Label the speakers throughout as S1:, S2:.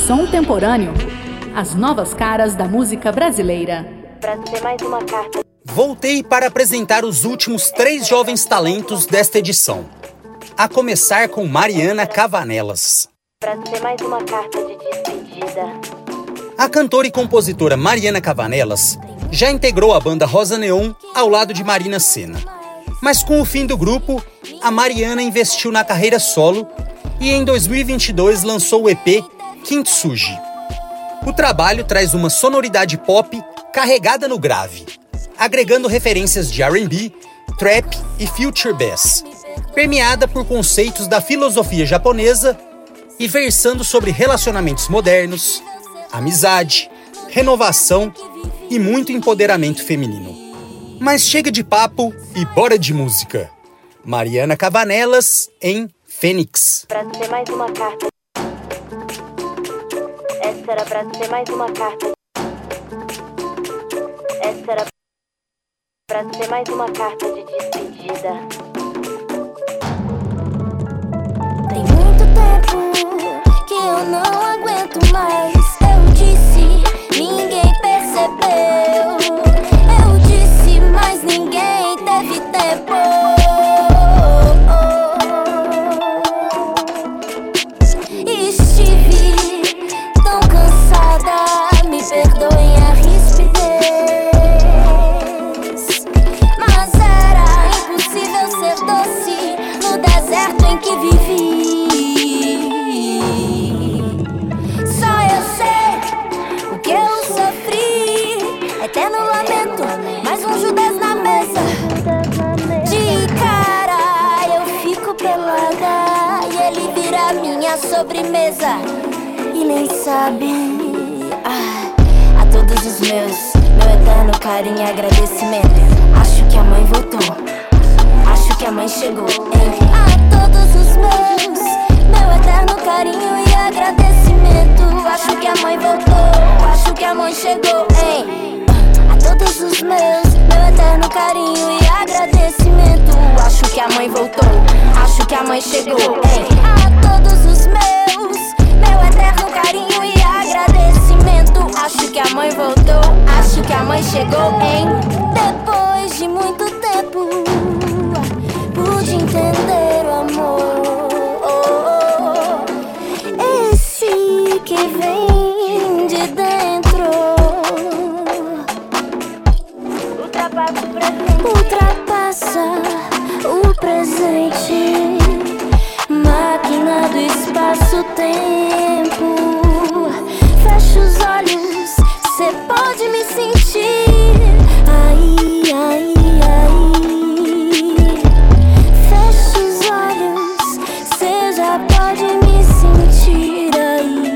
S1: Som Temporâneo. As novas caras da música brasileira.
S2: Pra ser mais uma carta.
S3: Voltei para apresentar os últimos 3 jovens talentos desta edição. A começar com Mariana Cavanelas.
S2: Pra ser mais uma carta de despedida.
S3: A cantora e compositora Mariana Cavanelas já integrou a banda Rosa Neon ao lado de Marina Sena. Mas com o fim do grupo, a Mariana investiu na carreira solo e em 2022 lançou o EP Kintsugi. O trabalho traz uma sonoridade pop carregada no grave, agregando referências de R&B, trap e future bass, permeada por conceitos da filosofia japonesa e versando sobre relacionamentos modernos, amizade, renovação e muito empoderamento feminino. Mas chega de papo e bora de música. Mariana Cavanelas em Fênix.
S2: Pra ser mais uma carta. Essa era pra ser mais uma carta. Essa era pra ser mais uma carta de despedida.
S4: Tem muito tempo que eu não aguento mais. Eu disse, ninguém percebeu. Eu disse, mas ninguém teve tempo. Estive tão cansada, me perdoem a rispidez. Mas era impossível ser doce no deserto em que vivi. Só eu sei o que eu sofri. Eterno lamento, mais um Judas na mesa. De cara eu fico pelada e ele vira minha sobremesa. E nem sabe. A todos os meus, meu eterno carinho e agradecimento. Acho que a mãe voltou, acho que a mãe chegou, hein? A todos os meus, meu eterno carinho e agradecimento. Acho que a mãe voltou, acho que a mãe chegou, hein? A todos os meus, meu eterno carinho e agradecimento. Acho que a mãe voltou, acho que a mãe chegou, hein? A todos os meus, meu eterno carinho e agradecimento. Acho que a mãe voltou, acho que a mãe chegou, hein? Depois de muito tempo, pude entender o amor. Esse que vem de dentro ultrapassa o presente, máquina do espaço-tempo. Fecha os olhos, cê pode me sentir. Aí, aí, aí. Fecha os olhos, cê já pode me sentir aí.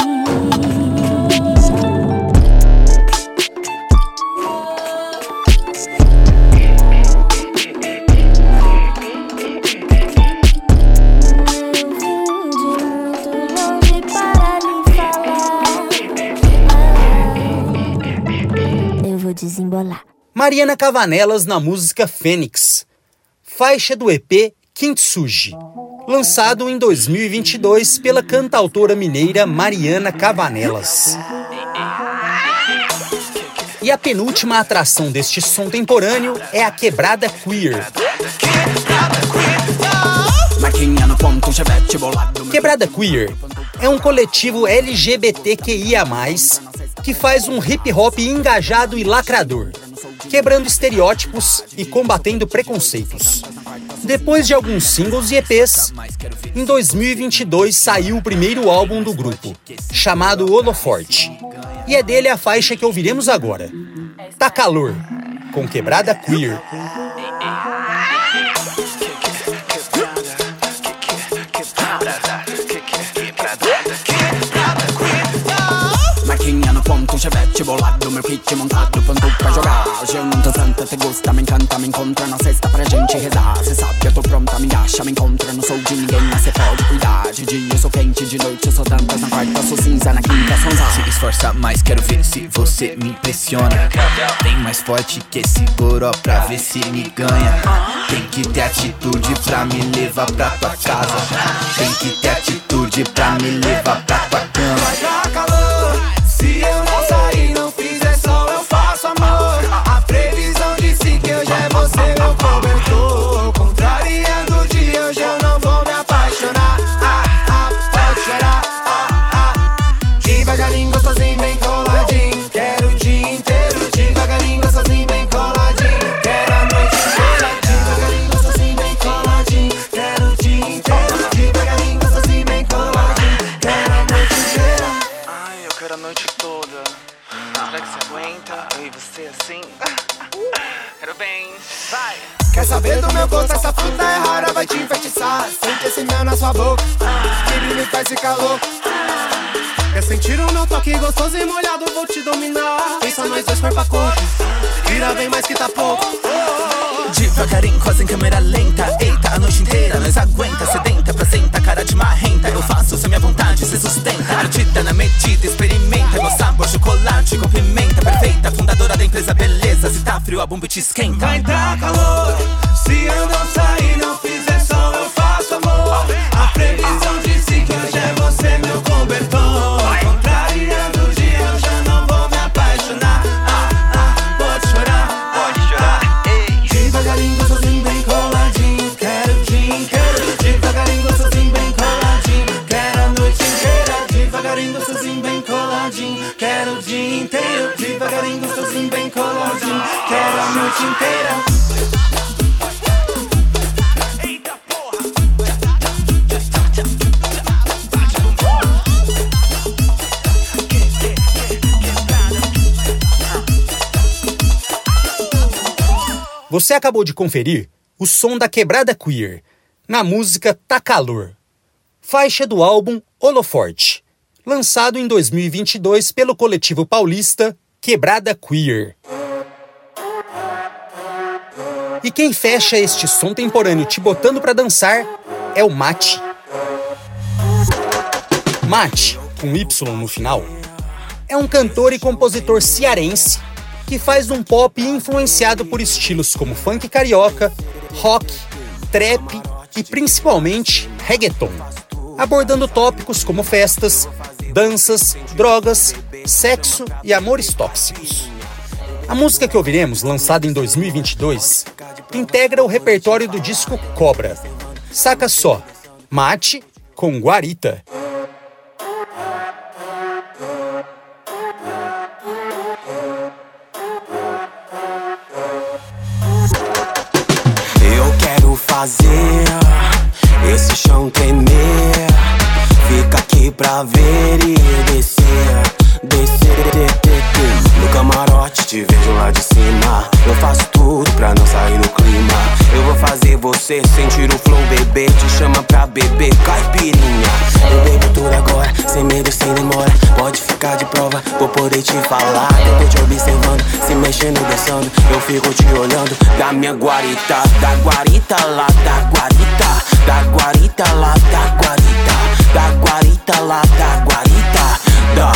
S4: Desembolar.
S3: Mariana Cavanelas na música Fênix, faixa do EP Kintsugi, lançado em 2022 pela cantautora mineira Mariana Cavanelas. E a penúltima atração deste som temporâneo é a Quebrada Queer. Quebrada Queer é um coletivo LGBTQIA+, que faz um hip-hop engajado e lacrador, quebrando estereótipos e combatendo preconceitos. Depois de alguns singles e EPs, em 2022 saiu o primeiro álbum do grupo, chamado Holoforte, e é dele a faixa que ouviremos agora, Tá Calor, com Quebrada Queer.
S5: Maquinha no ponto, chevette bolado, meu kit montado, pronto pra jogar. Hoje eu não tô santa, te gusta, me encanta, me encontra na sexta pra gente rezar. Cê sabe, eu tô pronta, me acha, me encontra, não sou de ninguém, mas cê pode cuidar. De dia eu sou quente, de noite eu sou tantas, na quarta sou cinza, na quinta sonza. Se esforça mais, quero ver se você me impressiona. Tem mais forte que esse goró pra ver se me ganha. Tem que ter atitude pra me levar pra tua casa. Tem que ter atitude pra me levar pra tua cama.
S6: gostosinho, bem coladinho. Quero o dia inteiro, devagarinho, gostosinho, bem coladinho. Quero a noite inteira, devagarinho, gostosinho, bem coladinho. Quero o dia inteiro, devagarinho, gostosinho, bem coladinho. Quero a noite inteira.
S7: Ai, eu quero a noite toda. Será que você aguenta? Eu e você assim? Quero bem, vai!
S6: Quer saber do meu gosto? Essa fruta é rara, vai te enfeitiçar. Sente esse mel na sua boca, que me faz ficar louco. Quer sentir o meu toque gostoso e molhado, vou te dominar. Pensa nós dois corpo a corpo, vira bem mais que tá pouco.
S5: Devagarinho, quase em câmera lenta. Eita, a noite inteira, nós aguenta. Sedenta, placenta, cara de marrenta. Eu faço se minha vontade se sustenta. Ardida na medida, experimenta. Meu sabor, chocolate com pimenta. Perfeita, fundadora da empresa beleza. Se tá frio, a bomba te esquenta.
S6: Vai dar calor, se eu não sair, não fizer som, eu faço amor. A previsão disse que hoje é você, meu cobertor. Contrariando o dia, eu já não vou me apaixonar. Pode chorar,
S7: Pode chorar, ei!
S6: devagarinho, gostosinho, bem coladinho. Quero o dia inteiro, devagarinho, gostosinho, bem coladinho. Quero a noite inteira, devagarinho, gostosinho, bem coladinho. Quero o dia inteiro, devagarinho, gostosinho, bem coladinho. Quero a noite inteira.
S3: Você acabou de conferir o som da Quebrada Queer, na música Tá Calor, faixa do álbum Holoforte, lançado em 2022 pelo coletivo paulista Quebrada Queer. E quem fecha este som temporâneo te botando pra dançar é o Mate. Mate, com Y no final, é um cantor e compositor cearense que faz um pop influenciado por estilos como funk carioca, rock, trap e principalmente reggaeton, abordando tópicos como festas, danças, drogas, sexo e amores tóxicos. A música que ouviremos, lançada em 2022, integra o repertório do disco Cobra. Saca só, Mate com Guarita.
S6: Fazer esse chão tremer, fica aqui pra ver e descer, no camarote te vejo lá de cima. Eu faço tudo pra não sair do clima. Eu vou fazer você sentir o flow, bebê. Te chama pra beber caipirinha. Eu bebo tudo agora, sem medo, sem demora. Pode ficar de prova, vou poder te falar. Eu tô te observando, se mexendo, dançando. Eu fico te olhando da minha guarita. Da guarita lá, da guarita. Da guarita lá, da guarita. Da guarita lá, da guarita. Da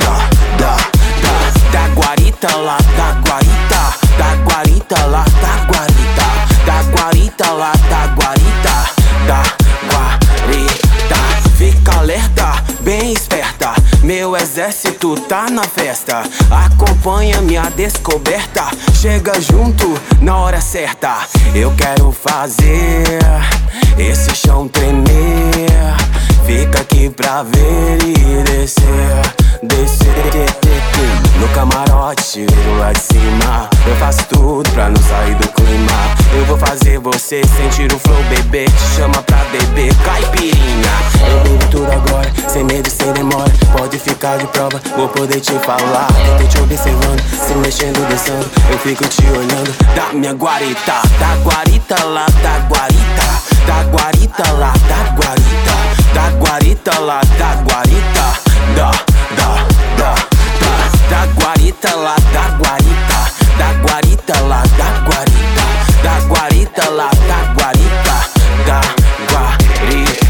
S6: guarita lá, da guarita. Da guarita lá, da guarita. Da guarita lá, da guarita. Da guarita. Fica alerta, bem esperta. Meu exército tá na festa. Acompanha minha descoberta. Chega junto na hora certa. Eu quero fazer esse chão tremer. Fica aqui pra ver e descer. No camarote te vejo lá de cima. Eu faço tudo pra não sair do clima. Eu vou fazer você sentir o flow, bebê. Te chama pra beber caipirinha. Eu bebo tudo agora, sem medo, sem demora. Pode ficar de prova, vou poder te falar. Eu tô te observando, se mexendo, dançando. Eu fico te olhando da minha guarita. Da guarita lá, da guarita. Da guarita lá, da guarita. Da guarita lá, da guarita. Da guarita lá, da guarita. Da guarita lá, da guarita. Da guarita lá, da guarita. Da guarita.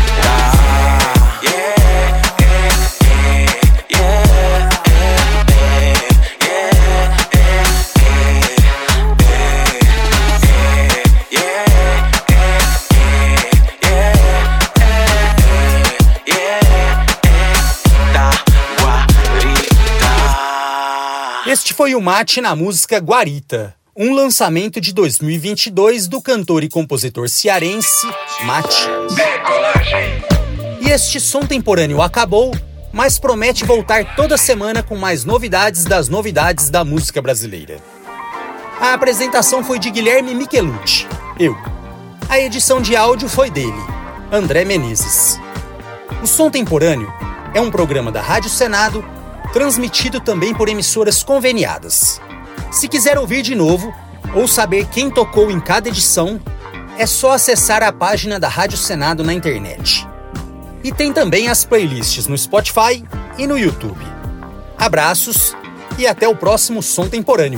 S3: Este foi o Mate na música Guarita, um lançamento de 2022 do cantor e compositor cearense Mate. E este som temporâneo acabou, mas promete voltar toda semana com mais novidades das novidades da música brasileira. A apresentação foi de Guilherme Michelucci, eu. A edição de áudio foi dele, André Menezes. O Som Temporâneo é um programa da Rádio Senado, transmitido também por emissoras conveniadas. Se quiser ouvir de novo, ou saber quem tocou em cada edição, é só acessar a página da Rádio Senado na internet. E tem também as playlists no Spotify e no YouTube. Abraços e até o próximo Som Temporâneo.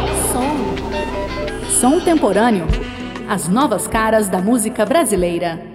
S1: Som Temporâneo. As novas caras da música brasileira.